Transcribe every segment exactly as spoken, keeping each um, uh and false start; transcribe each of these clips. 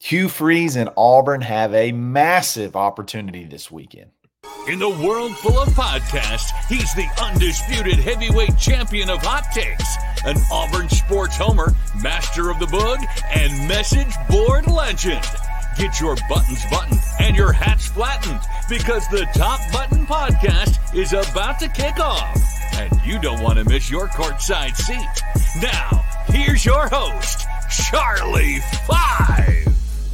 Hugh Freeze and Auburn have a massive opportunity this weekend. In the world full of podcasts, he's the undisputed heavyweight champion of hot takes, an Auburn sports homer, master of the boog, and message board legend. Get your buttons buttoned and your hats flattened because the Top Button Podcast is about to kick off. And you don't want to miss your courtside seat. Now, here's your host, Charlie Five.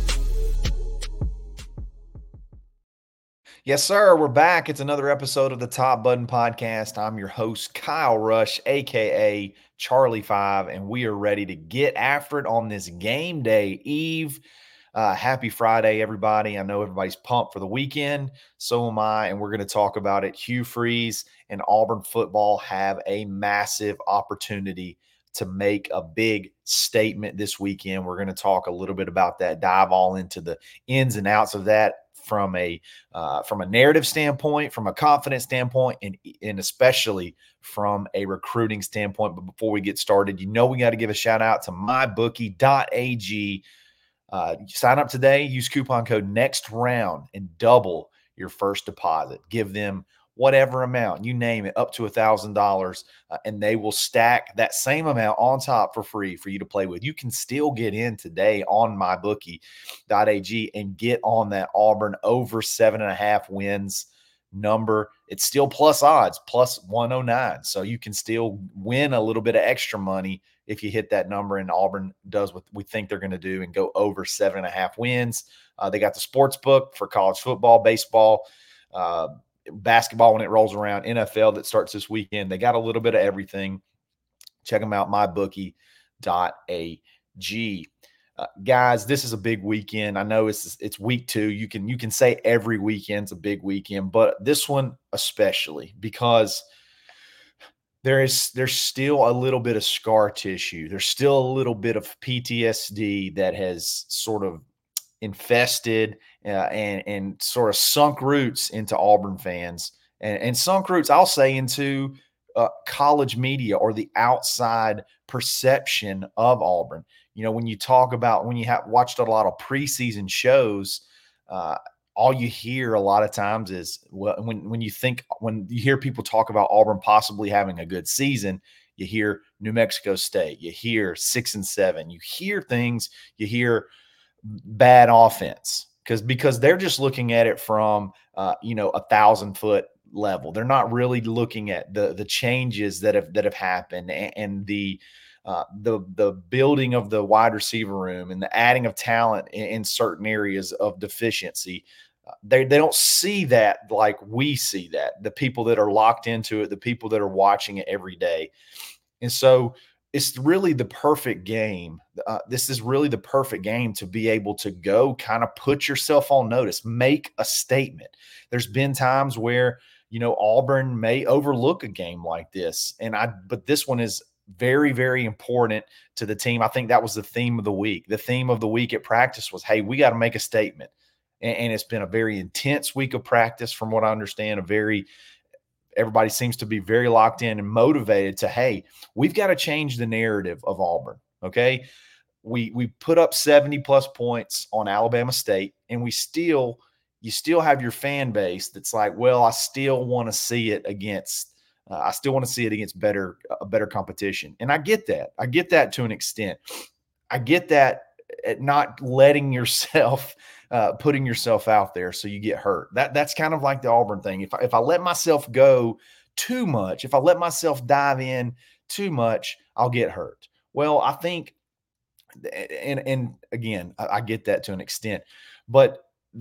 Yes, sir. We're back. It's another episode of the Top Button Podcast. I'm your host, Kyle Rush, a k a. Charlie Five, and we are ready to get after it on this game day eve. Uh, happy Friday, everybody. I know everybody's pumped for the weekend. So am I, and we're going to talk about it. Hugh Freeze and Auburn football have a massive opportunity to make a big statement this weekend. We're going to talk a little bit about that, dive all into the ins and outs of that from a uh, from a narrative standpoint, from a confidence standpoint, and, and especially from a recruiting standpoint. But before we get started, you know we got to give a shout out to my bookie dot a g. Uh, sign up today, use coupon code NEXTROUND, and double your first deposit. Give them whatever amount, you name it, up to one thousand dollars, uh, and they will stack that same amount on top for free for you to play with. You can still get in today on my bookie dot a g and get on that Auburn over seven and a half wins number. It's still plus odds, plus one oh nine. So you can still win a little bit of extra money if you hit that number, and Auburn does what we think they're going to do and go over seven and a half wins. Uh, they got the sports book for college football, baseball, uh, basketball when it rolls around, N F L that starts this weekend. They got a little bit of everything. Check them out, my bookie dot a g. Uh, guys, this is a big weekend. I know it's it's week two. You can you can say every weekend's a big weekend, but this one especially because there is there's still a little bit of scar tissue. There's still a little bit of P T S D that has sort of infested uh, and and sort of sunk roots into Auburn fans, and, and sunk roots, I'll say, into uh, college media or the outside perception of Auburn. You know, when you talk about, when you have watched a lot of preseason shows, uh, all you hear a lot of times is, well, when, when you think, when you hear people talk about Auburn possibly having a good season, you hear New Mexico State, you hear six and seven, you hear things, you hear bad offense because, because they're just looking at it from, uh, you know, a thousand foot level. They're not really looking at the, the changes that have, that have happened and, and the, Uh, the the building of the wide receiver room and the adding of talent in, in certain areas of deficiency. Uh, they they don't see that like we see that, the people that are locked into it, the people that are watching it every day. And so it's really the perfect game. Uh, this is really the perfect game to be able to go kind of put yourself on notice, make a statement. There's been times where, you know, Auburn may overlook a game like this, and I but this one is very, very important to the team. I think that was the theme of the week. The theme of the week at practice was, hey, we got to make a statement. And, and it's been a very intense week of practice from what I understand, a very, everybody seems to be very locked in and motivated to, hey, we've got to change the narrative of Auburn. Okay. We, we put up seventy plus points on Alabama State, and we still, you still have your fan base that's like, well, I still want to see it against Uh, I still want to see it against better, a better competition. And I get that. I get that to an extent. I get that at not letting yourself, uh, putting yourself out there so you get hurt. That That's kind of like the Auburn thing. If I, if I let myself go too much, if I let myself dive in too much, I'll get hurt. Well, I think, and, and again, I, I get that to an extent. But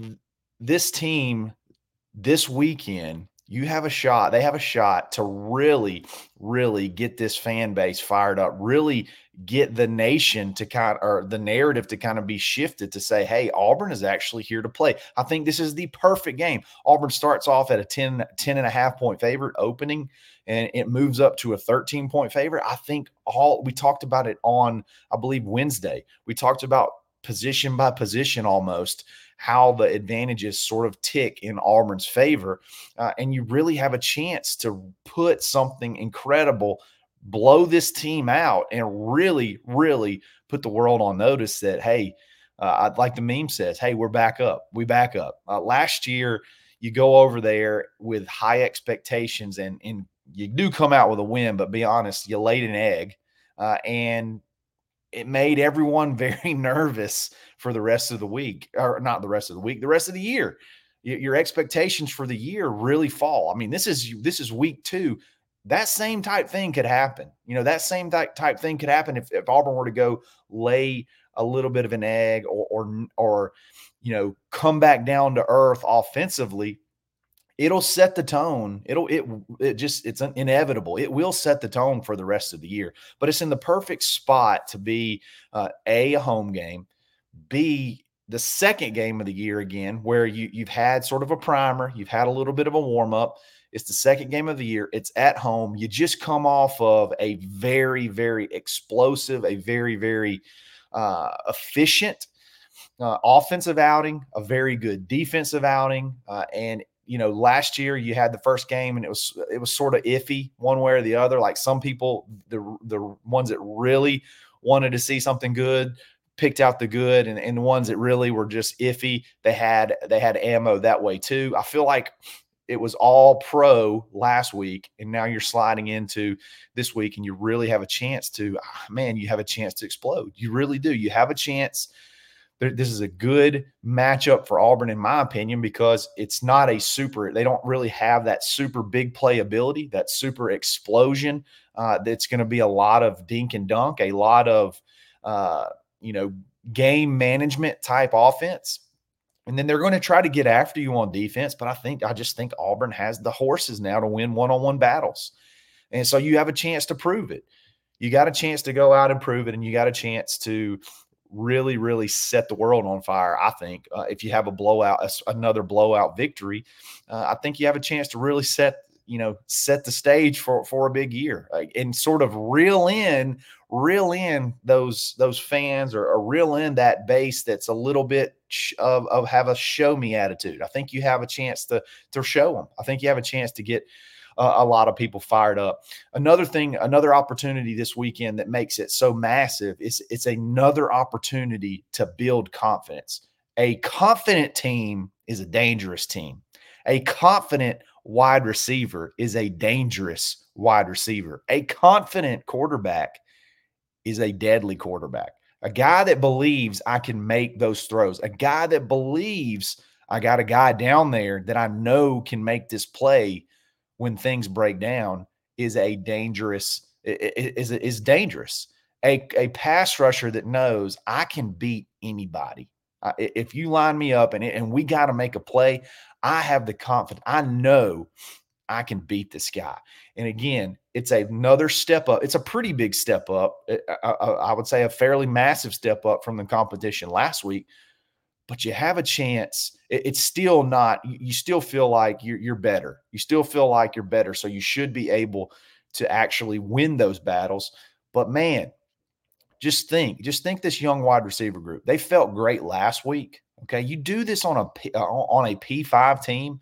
this team this weekend, you have a shot. They have a shot to really, really get this fan base fired up, really get the nation to kind of, or the narrative to kind of be shifted to say, hey, Auburn is actually here to play. I think this is the perfect game. Auburn starts off at a ten, ten and a half point favorite opening, and it moves up to a thirteen point favorite. I think all, we talked about it on, I believe, Wednesday. We talked about position by position almost, how the advantages sort of tick in Auburn's favor. Uh, and you really have a chance to put something incredible, blow this team out, and really, really put the world on notice that, hey, Uh, like the meme says, hey, we're back up. We back up. Uh, last year, you go over there with high expectations and, and you do come out with a win, but be honest, you laid an egg uh, and it made everyone very nervous for the rest of the week, or not the rest of the week, the rest of the year. Your expectations for the year really fall. I mean, this is this is week two. That same type thing could happen. You know, that same type, type thing could happen if, if Auburn were to go lay a little bit of an egg or, or, or, you know, come back down to earth offensively. It'll set the tone. It'll, it, it just, it's inevitable. It will set the tone for the rest of the year, but it's in the perfect spot to be uh, a, a home game, B, the second game of the year again, where you, you've had sort of a primer, you've had a little bit of a warm up. It's the second game of the year. It's at home. You just come off of a very, very explosive, a very, very uh, efficient uh, offensive outing, a very good defensive outing. Uh, and, you know, last year you had the first game and it was, it was sort of iffy one way or the other. Like some people, the, the ones that really wanted to see something good picked out the good, and, and the ones that really were just iffy, they had, they had ammo that way too. I feel like it was all pro last week, and now you're sliding into this week and you really have a chance to, man, you have a chance to explode. You really do. You have a chance. This is a good matchup for Auburn, in my opinion, because it's not a super, they don't really have that super big playability, that super explosion. Uh, that's going to be a lot of dink and dunk, a lot of, uh, you know, game management type offense. And then they're going to try to get after you on defense. But I think, I just think Auburn has the horses now to win one-on-one battles. And so you have a chance to prove it. You got a chance to go out and prove it. And you got a chance to really, really set the world on fire. I think uh, if you have a blowout, another blowout victory, uh, I think you have a chance to really set, you know, set the stage for, for a big year uh, and sort of reel in, reel in those, those fans or, or reel in that base that's a little bit of, of have a show me attitude. I think you have a chance to, to show them. I think you have a chance to get uh, a lot of people fired up. Another thing, another opportunity this weekend that makes it so massive is it's another opportunity to build confidence. A confident team is a dangerous team. A confident wide receiver is a dangerous wide receiver. A confident quarterback is a deadly quarterback. A guy that believes I can make those throws. A guy that believes I got a guy down there that I know can make this play when things break down is a dangerous, is, is dangerous. A, a pass rusher that knows I can beat anybody. Uh, if you line me up and, and we got to make a play, I have the confidence. I know I can beat this guy. And again, it's another step up. It's a pretty big step up. I, I, I would say a fairly massive step up from the competition last week. But you have a chance. It, it's still not. You still feel like you're, you're better. You still feel like you're better. So you should be able to actually win those battles. But man, just think, just think this young wide receiver group. They felt great last week. Okay, you do this on a on a P five team,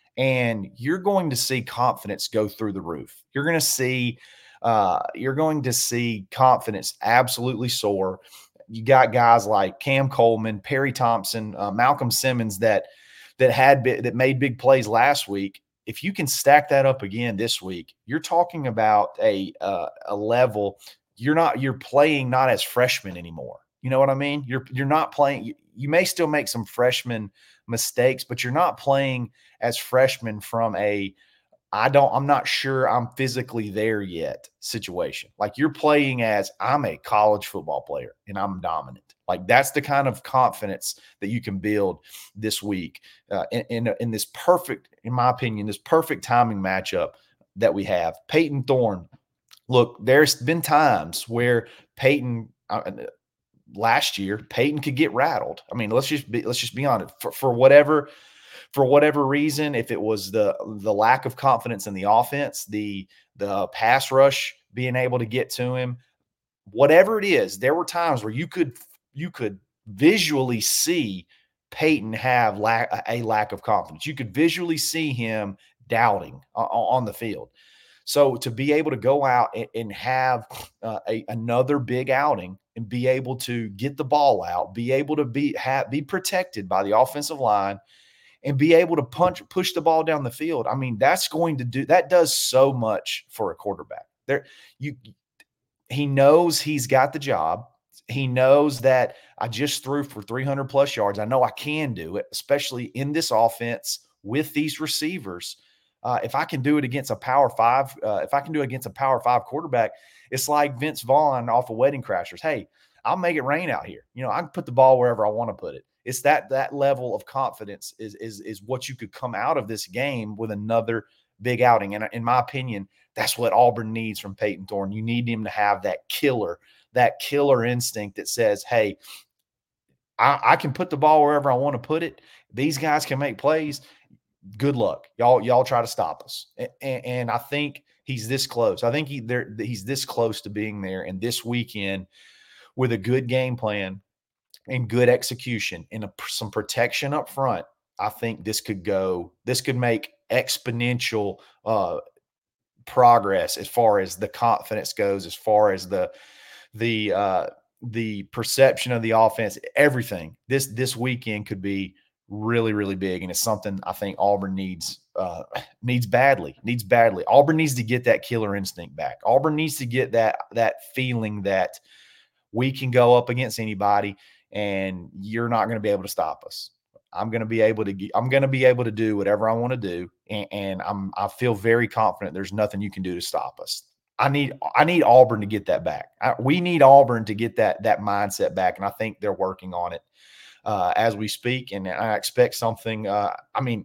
and you're going to see confidence go through the roof. You're going to see, uh, you're going to see confidence absolutely soar. You got guys like Cam Coleman, Perry Thompson, uh, Malcolm Simmons that that had that made big plays last week. If you can stack that up again this week, you're talking about a uh, a level. You're not, you're playing not as freshmen anymore. You know what I mean? You're, you're not playing, you, you may still make some freshman mistakes, but you're not playing as freshmen from a, I don't, I'm not sure I'm physically there yet situation. Like you're playing as I'm a college football player and I'm dominant. Like that's the kind of confidence that you can build this week uh, in, in, in this perfect, in my opinion, this perfect timing matchup that we have. Peyton Thorne. Look, there's been times where Peyton uh, last year, Peyton could get rattled. I mean, let's just be let's just be honest. For, for whatever for whatever reason, if it was the the lack of confidence in the offense, the the pass rush being able to get to him, whatever it is, there were times where you could you could visually see Peyton have lack, a lack of confidence. You could visually see him doubting on, on the field. So to be able to go out and, and have uh, a, another big outing and be able to get the ball out, be able to be have, be protected by the offensive line, and be able to punch, push the ball down the field. I mean, that's going to do that does so much for a quarterback. There, you he knows he's got the job. He knows that I just threw for three hundred plus yards. I know I can do it, especially in this offense with these receivers. Uh, if I can do it against a power five, uh, if I can do it against a power five quarterback, it's like Vince Vaughn off of Wedding Crashers. Hey, I'll make it rain out here. You know, I can put the ball wherever I want to put it. It's that that level of confidence is is is what you could come out of this game with another big outing. And in my opinion, that's what Auburn needs from Peyton Thorne. You need him to have that killer, that killer instinct that says, hey, I, I can put the ball wherever I want to put it. These guys can make plays. Good luck. Y'all, y'all try to stop us. And, and I think he's this close. I think he, he's this close to being there. And this weekend, with a good game plan and good execution and a, some protection up front, I think this could go, this could make exponential uh, progress as far as the confidence goes, as far as the, the, uh, the perception of the offense, everything. This, this weekend could be really, really big. And it's something I think Auburn needs, uh, needs badly, needs badly. Auburn needs to get that killer instinct back. Auburn needs to get that, that feeling that we can go up against anybody and you're not going to be able to stop us. I'm going to be able to get, I'm going to be able to do whatever I want to do. And, and I'm, I feel very confident there's nothing you can do to stop us. I need, I need Auburn to get that back. I, we need Auburn to get that, that mindset back. And I think they're working on it uh, as we speak. And I expect something, uh, I mean,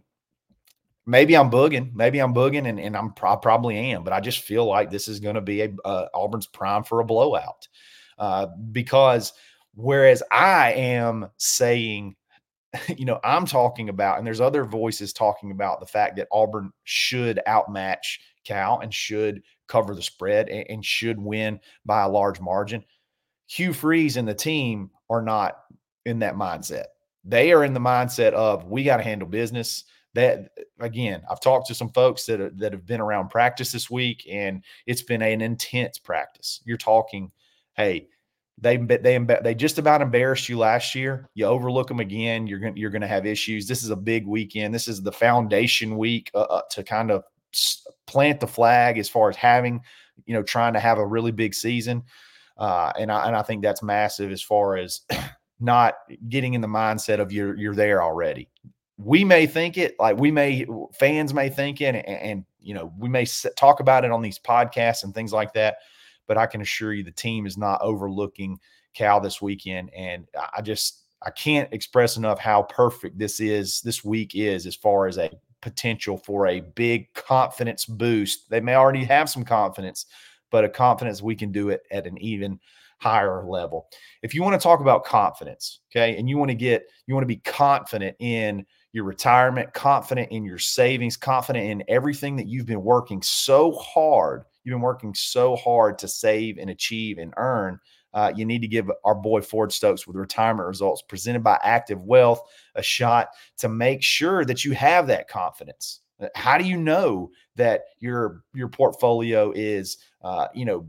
maybe I'm bugging, maybe I'm bugging and, and I'm pro- probably am, but I just feel like this is going to be a, uh, Auburn's prime for a blowout uh, because whereas I am saying, you know, I'm talking about, and there's other voices talking about the fact that Auburn should outmatch Cal and should cover the spread and, and should win by a large margin. Hugh Freeze and the team are not in that mindset. They are in the mindset of, we got to handle business. That, again, I've talked to some folks that, are, that have been around practice this week, and it's been an intense practice. You're talking, hey, They they they just about embarrassed you last year. You overlook them again, you're going you're going to have issues. This is a big weekend. This is the foundation week uh, to kind of plant the flag as far as having, you know, trying to have a really big season. Uh, and I and I think that's massive as far as not getting in the mindset of you're you're there already. We may think it, like we may fans may think it, and, and you know we may talk about it on these podcasts and things like that. But I can assure you the team is not overlooking Cal this weekend. And I just, I can't express enough how perfect this is, this week is, as far as a potential for a big confidence boost. They may already have some confidence, but a confidence we can do it at an even higher level. If you want to talk about confidence, okay, and you want to get, you want to be confident in your retirement, confident in your savings, confident in everything that you've been working so hard You've been working so hard to save and achieve and earn. Uh, you need to give our boy Ford Stokes with retirement results presented by Active Wealth a shot to make sure that you have that confidence. How do you know that your your portfolio is, uh, you know,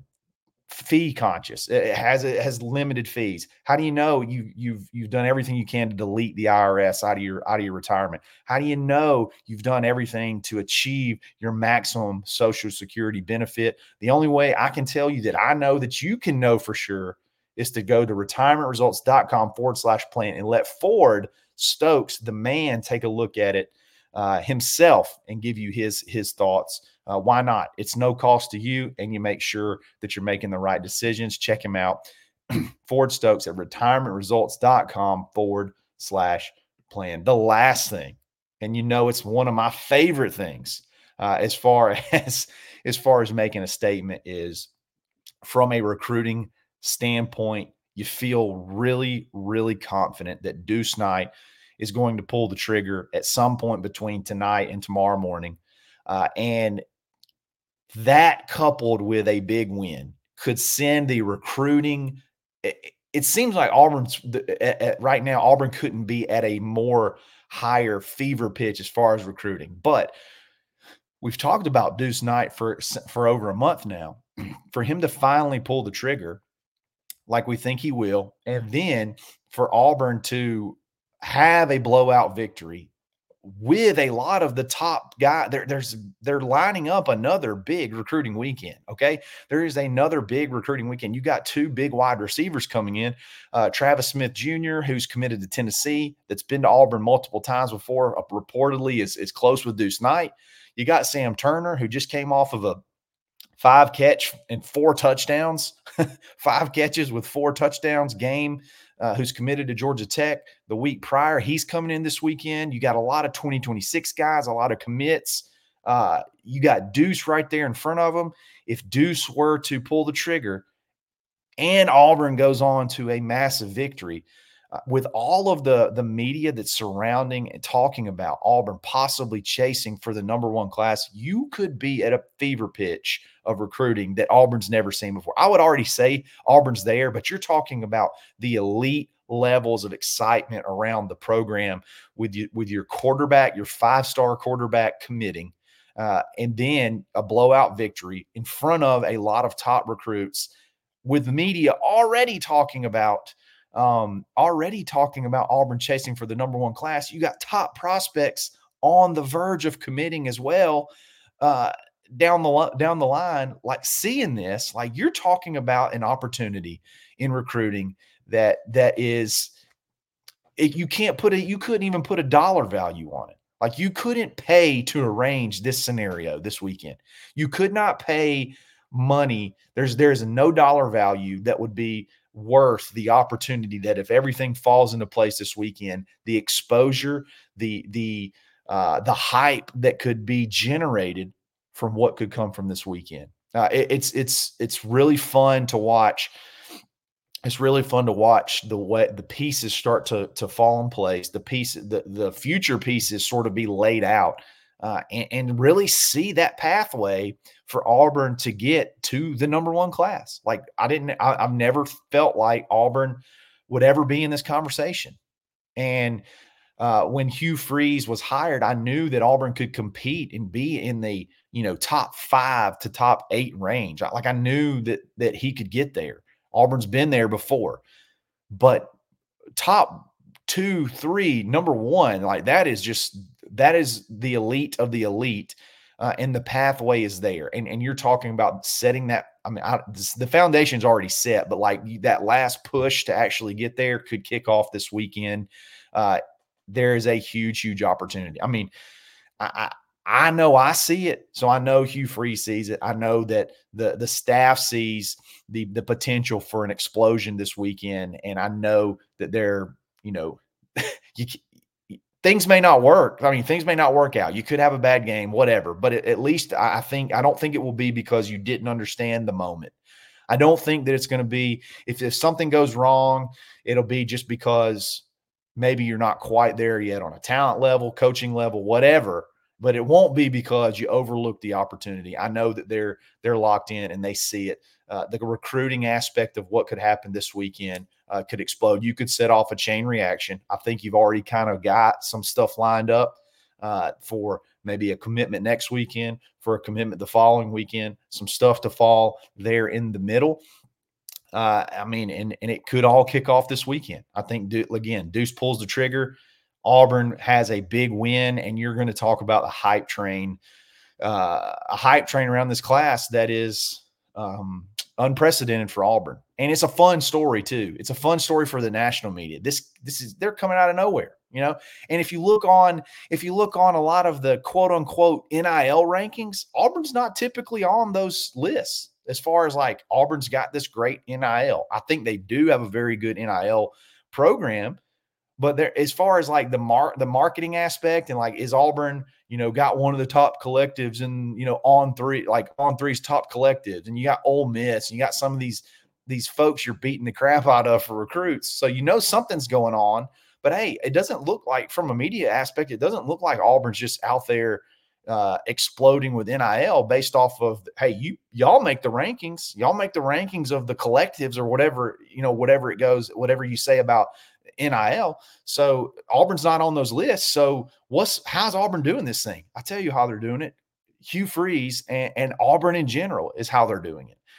fee conscious? It has it has limited fees. How do you know you you've you've done everything you can to delete the I R S out of your out of your retirement? How do you know you've done everything to achieve your maximum Social Security benefit? The only way I can tell you that I know that you can know for sure is to go to retirementresults.com forward slash plan and let Ford Stokes, the man, take a look at it uh, himself and give you his his thoughts. Uh, why not? It's no cost to you, and you make sure that you're making the right decisions. Check him out, Ford Stokes at retirementresults.com forward slash plan. The last thing, and you know it's one of my favorite things uh, as far as as far as making a statement, is from a recruiting standpoint, you feel really, really confident that Deuce Knight is going to pull the trigger at some point between tonight and tomorrow morning. Uh, and that, coupled with a big win, could send the recruiting. It, it seems like Auburn's at, at, right now, Auburn couldn't be at a more higher fever pitch as far as recruiting. But we've talked about Deuce Knight for, for over a month now. For him to finally pull the trigger, like we think he will, and then for Auburn to have a blowout victory with a lot of the top guy, there, there's they're lining up another big recruiting weekend. Okay, there is another big recruiting weekend. You got two big wide receivers coming in. Uh, Travis Smith Junior, who's committed to Tennessee, that's been to Auburn multiple times before. Uh, reportedly, is is close with Deuce Knight. You got Sam Turner, who just came off of a five catch and four touchdowns, five catches with four touchdowns game. Uh, who's committed to Georgia Tech the week prior. He's coming in this weekend. You got a lot of twenty twenty-six guys, a lot of commits. Uh, you got Deuce right there in front of them. If Deuce were to pull the trigger and Auburn goes on to a massive victory, uh, with all of the, the media that's surrounding and talking about Auburn possibly chasing for the number one class, you could be at a fever pitch of recruiting that Auburn's never seen before. I would already say Auburn's there, but you're talking about the elite levels of excitement around the program with you, with your quarterback, your five-star quarterback committing, uh, and then a blowout victory in front of a lot of top recruits, with the media already talking about um, already talking about Auburn chasing for the number one class. You got top prospects on the verge of committing as well. Uh, down the down the line, like seeing this, like you're talking about an opportunity in recruiting that that is, it, you can't put it, you couldn't even put a dollar value on it. Like you couldn't pay to arrange this scenario this weekend. You could not pay money. There's there's no dollar value that would be worth the opportunity that if everything falls into place this weekend, the exposure, the the uh, the hype that could be generated from what could come from this weekend. Uh, it, it's it's it's really fun to watch. It's really fun to watch the way the pieces start to to fall in place. The piece, the the future pieces, sort of be laid out, uh, and, and really see that pathway for Auburn to get to the number one class. Like I didn't, I, I've never felt like Auburn would ever be in this conversation, and Uh, when Hugh Freeze was hired, I knew that Auburn could compete and be in the, you know, top five to top eight range. Like I knew that that he could get there. Auburn's been there before, but top two, three, number one, like that is just, that is the elite of the elite. Uh, and the pathway is there. And, and you're talking about setting that. I mean, I, this, the foundation's already set, but like that last push to actually get there could kick off this weekend. Uh, there is a huge, huge opportunity. I mean, I, I, I know I see it. So I know Hugh Freeze sees it. I know that the, the staff sees the, the potential for an explosion this weekend. And I know that they're, you know, you, things may not work. I mean, things may not work out. You could have a bad game, whatever. But it, at least I think, I don't think it will be because you didn't understand the moment. I don't think that it's going to be, if, if something goes wrong, it'll be just because maybe you're not quite there yet on a talent level, coaching level, whatever, but it won't be because you overlooked the opportunity. I know that they're they're locked in and they see it. Uh, the recruiting aspect of what could happen this weekend uh, could explode. You could set off a chain reaction. I think you've already kind of got some stuff lined up uh, for maybe a commitment next weekend, for a commitment the following weekend, some stuff to fall there in the middle. Uh, I mean, and, and it could all kick off this weekend. I think, again, Deuce pulls the trigger. Auburn has a big win, and you're going to talk about the hype train, uh, a hype train around this class that is um, unprecedented for Auburn. And it's a fun story, too. It's a fun story for the national media. This, this is, they're coming out of nowhere, you know? And if you look on, if you look on a lot of the quote unquote N I L rankings, Auburn's not typically on those lists. As far as like Auburn's got this great N I L. I think they do have a very good N I L program, but there, as far as like the mar- the marketing aspect and like, is Auburn, you know, got one of the top collectives and, you know, on three, like on three's top collectives, and you got Ole Miss and you got some of these, these folks you're beating the crap out of for recruits. So, you know, something's going on, but hey, it doesn't look like, from a media aspect, it doesn't look like Auburn's just out there uh, exploding with N I L based off of, hey, you, y'all make the rankings, y'all make the rankings of the collectives or whatever, you know, whatever it goes, whatever you say about N I L. So Auburn's not on those lists. So what's, how's Auburn doing this thing? I tell you how they're doing it. Hugh Freeze and, and Auburn in general is how they're doing it.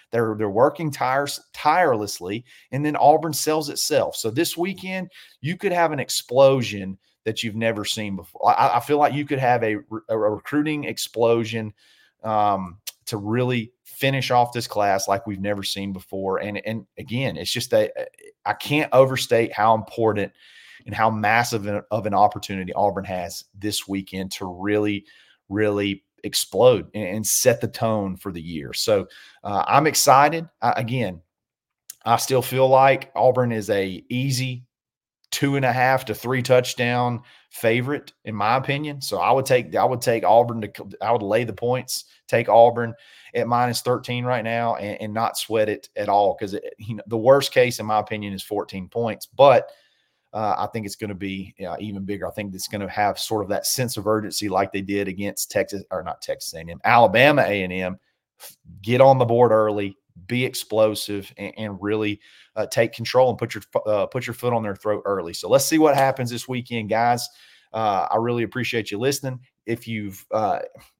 They're they're working tires tirelessly, and then Auburn sells itself. So this weekend, you could have an explosion that you've never seen before. I, I feel like you could have a, a recruiting explosion um, to really finish off this class like we've never seen before. And and again, it's just that I can't overstate how important and how massive of an opportunity Auburn has this weekend to really, really explode and set the tone for the year. So uh, I'm excited. I, again, I still feel like Auburn is a easy two and a half to three touchdown favorite, in my opinion. So I would take I would take Auburn to I would lay the points, take Auburn at minus thirteen right now, and, and not sweat it at all, because you know, the worst case, in my opinion, is fourteen points. But uh, I think it's going to be uh, even bigger. I think it's going to have sort of that sense of urgency like they did against Texas, or not Texas A and M, Alabama A and M. Get on the board early, be explosive, and, and really uh, take control and put your uh, put your foot on their throat early. So let's see what happens this weekend, guys. Uh, I really appreciate you listening. If you've uh,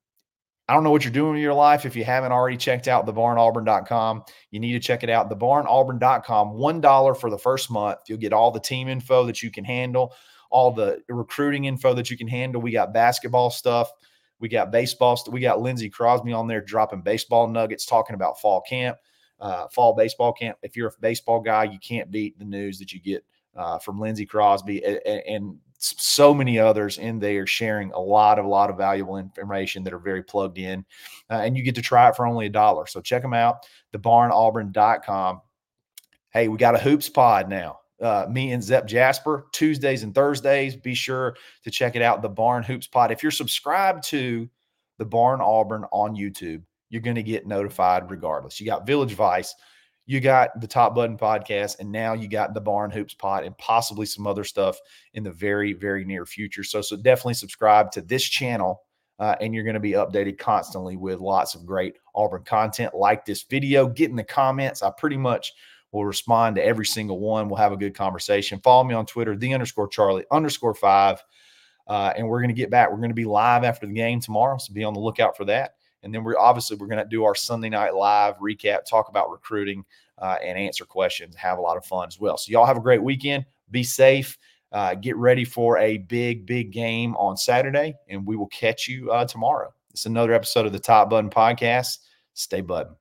I don't know what you're doing in your life. If you haven't already checked out the barn auburn dot com, you need to check it out. the barn auburn dot com, one dollar for the first month. You'll get all the team info that you can handle, all the recruiting info that you can handle. We got basketball stuff. We got baseball stuff. We got Lindsey Crosby on there dropping baseball nuggets, talking about fall camp, uh, fall baseball camp. If you're a baseball guy, you can't beat the news that you get uh, from Lindsey Crosby and, and so many others in there sharing a lot of, a lot of valuable information that are very plugged in. Uh, and you get to try it for only a dollar. So check them out, the barn auburn dot com. Hey, we got a Hoops pod now. Uh, me and Zep Jasper, Tuesdays and Thursdays. Be sure to check it out, the Barn Hoops pod. If you're subscribed to the Barn Auburn on YouTube, you're going to get notified regardless. You got Village Vice, you got the Top Button podcast, and now you got the Barn Hoops pod and possibly some other stuff in the very, very near future. So, so definitely subscribe to this channel, uh, and you're going to be updated constantly with lots of great Auburn content. Like this video, get in the comments. I pretty much will respond to every single one. We'll have a good conversation. Follow me on Twitter, the underscore Charlie underscore five. Uh, and we're going to get back. We're going to be live after the game tomorrow, so be on the lookout for that. And then we're obviously we're going to do our Sunday night live recap, talk about recruiting, uh, and answer questions, have a lot of fun as well. So y'all have a great weekend. Be safe. Uh, get ready for a big, big game on Saturday, and we will catch you uh, tomorrow. It's another episode of the Top Button Podcast. Stay button.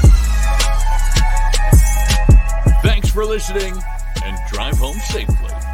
Thanks for listening, and drive home safely.